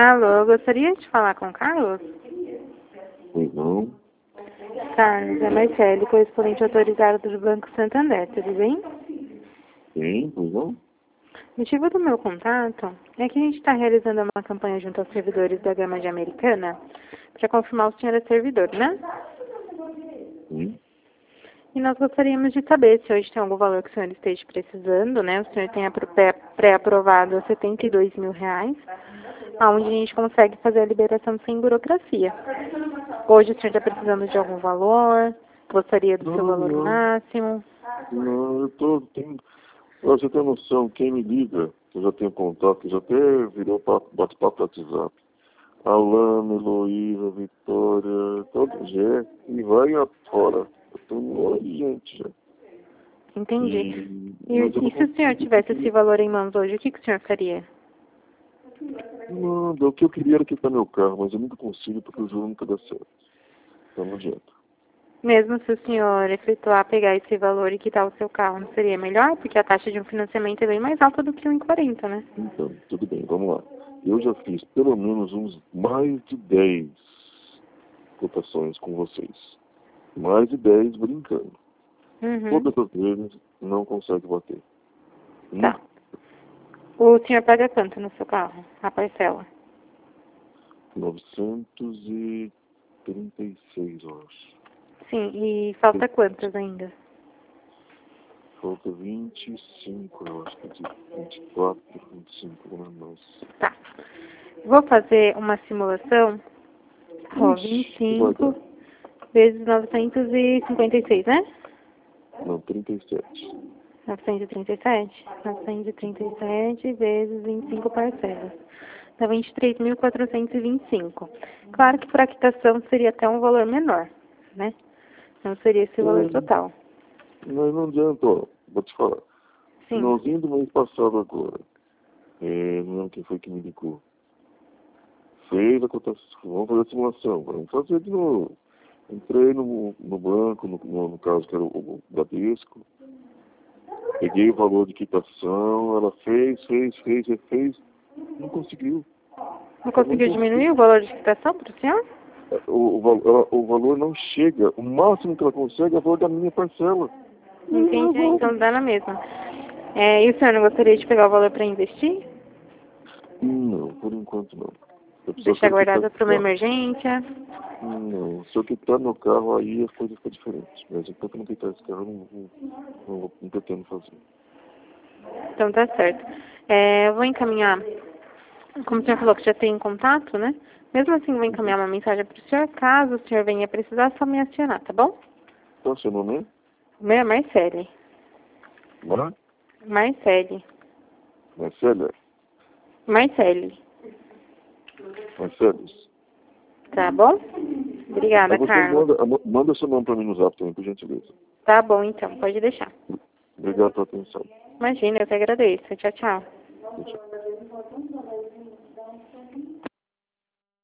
Alô, gostaria de falar com o Carlos? Pois não. Carlos, é Marcele, correspondente autorizado do Banco Santander, tudo bem? Sim, pois não. O motivo do meu contato é que a gente está realizando uma campanha junto aos servidores da Gama de Americana para confirmar o senhor é servidor, né? Sim. E nós gostaríamos de saber se hoje tem algum valor que o senhor esteja precisando, né? O senhor tem pré-aprovado R$ 72.000, onde a gente consegue fazer a liberação sem burocracia. Hoje o senhor está precisando de algum valor? Gostaria do seu valor máximo? Não, você tem noção, quem me liga, que eu já tenho contato, já até virou bate-papo no WhatsApp. Alana, Heloísa, Vitória, todo dia, e vai afora. Eu estou oriente já. Entendi. E se o senhor tivesse esse valor em mãos hoje, o que o senhor faria? Não, o que eu queria era quitar meu carro, mas eu nunca consigo porque o juro nunca dá certo. Então não adianta. Mesmo se o senhor efetuar, pegar esse valor e quitar o seu carro, não seria melhor? Porque a taxa de um financiamento é bem mais alta do que 1,40, né? Então, tudo bem, vamos lá. Eu já fiz pelo menos mais de 10 cotações com vocês. Mais de 10 brincando. Uhum. Todas as vezes não consegue bater. Tá. O senhor paga quanto no seu carro? A parcela? 936, eu acho. Sim, e falta quantas ainda? Falta 25, eu acho que é de 24, 25, não é mais. Tá. Vou fazer uma simulação. Ó, 25 vezes 956, né? Não, 37. 937? 937 vezes 25 parcelas. Dá 23.425. Claro que por a quitação seria até um valor menor, né? Não seria esse valor total. Mas não adianta, ó, vou te falar. Sim. Finalzinho do mês passado agora, não lembro quem foi que me ligou. Fez a cotação, vamos fazer a simulação, vamos fazer de novo. Entrei no banco, no caso que era o Bradesco, peguei o valor de quitação, ela fez, não conseguiu. Não conseguiu diminuir o valor de quitação para o senhor? O valor não chega, o máximo que ela consegue é o valor da minha parcela. Entendi, então dá na mesma. E o senhor não gostaria de pegar o valor para investir? Não, por enquanto não. Deixar guardado para uma emergência? Não, se eu quitar meu carro, aí as coisas ficam diferentes. Mas enquanto eu não quitar esse carro, eu não pretendo fazer. Então tá certo. Eu vou encaminhar, como o senhor falou que já tem contato, né? Mesmo assim, vou encaminhar uma mensagem para o senhor, caso o senhor venha precisar, é só me acionar, tá bom? Qual é o seu nome? O meu é Marcele. Mara? Marcele. Marcela? Marcele. Marcelos? Tá bom? Obrigada, Carlos. Manda seu nome para mim no zap também, por gentileza. Tá bom, então. Pode deixar. Obrigado pela atenção. Imagina, eu que agradeço. Tchau, tchau. Tchau.